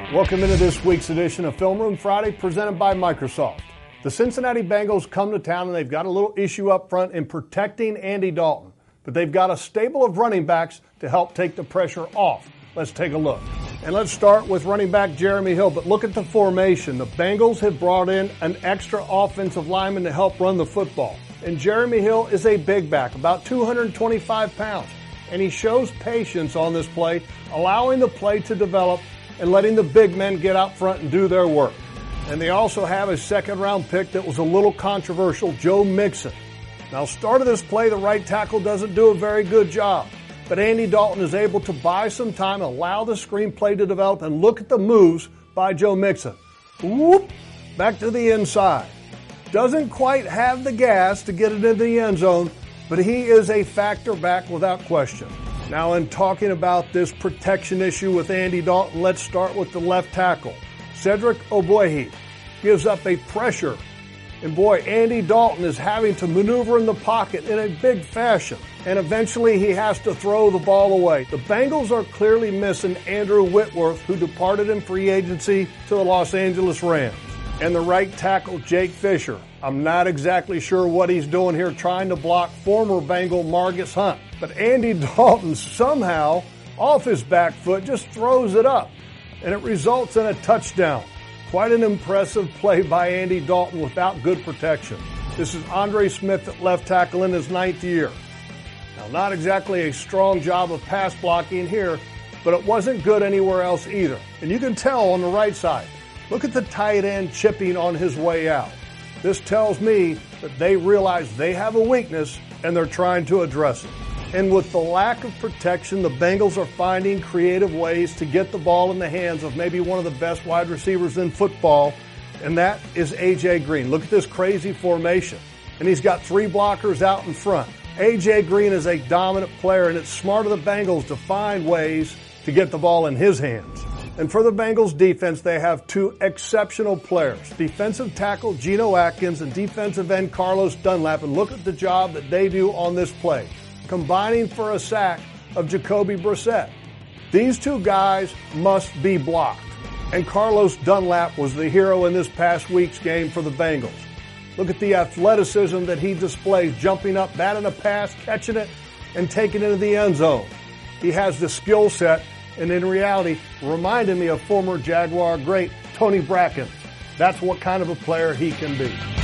Welcome into this week's edition of Film Room Friday, presented by Microsoft. The Cincinnati Bengals come to town and they've got a little issue up front in protecting Andy Dalton, but they've got a stable of running backs to help take the pressure off. Let's take a look. And let's start with running back Jeremy Hill, but look at the formation. The Bengals have brought in an extra offensive lineman to help run the football. And Jeremy Hill is a big back, about 225 pounds. And he shows patience on this play, allowing the play to develop and letting the big men get out front and do their work. And they also have a second-round pick that was a little controversial, Joe Mixon. Now, start of this play, the right tackle doesn't do a very good job. But Andy Dalton is able to buy some time, allow the screenplay to develop, and look at the moves by Joe Mixon. Whoop, back to the inside. Doesn't quite have the gas to get it into the end zone, but he is a factor back without question. Now, in talking about this protection issue with Andy Dalton, let's start with the left tackle. Cedric Ogbuehi gives up a pressure. And boy, Andy Dalton is having to maneuver in the pocket in a big fashion. And eventually he has to throw the ball away. The Bengals are clearly missing Andrew Whitworth, who departed in free agency to the Los Angeles Rams. And the right tackle, Jake Fisher. I'm not exactly sure what he's doing here, trying to block former Bengal Margus Hunt. But Andy Dalton somehow, off his back foot, just throws it up. And it results in a touchdown. Quite an impressive play by Andy Dalton without good protection. This is Andre Smith at left tackle in his 9th year. Now, not exactly a strong job of pass blocking here, but it wasn't good anywhere else either. And you can tell on the right side. Look at the tight end chipping on his way out. This tells me that they realize they have a weakness and they're trying to address it. And with the lack of protection, the Bengals are finding creative ways to get the ball in the hands of maybe one of the best wide receivers in football, and that is A.J. Green. Look at this crazy formation. And he's got 3 blockers out in front. A.J. Green is a dominant player, and it's smart of the Bengals to find ways to get the ball in his hands. And for the Bengals defense, they have 2 exceptional players, defensive tackle Geno Atkins and defensive end Carlos Dunlap. And look at the job that they do on this play, combining for a sack of Jacoby Brissett. These 2 guys must be blocked. And Carlos Dunlap was the hero in this past week's game for the Bengals. Look at the athleticism that he displays, jumping up, batting a pass, catching it, and taking it into the end zone. He has the skill set, and in reality, reminded me of former Jaguar great Tony Bracken. That's what kind of a player he can be.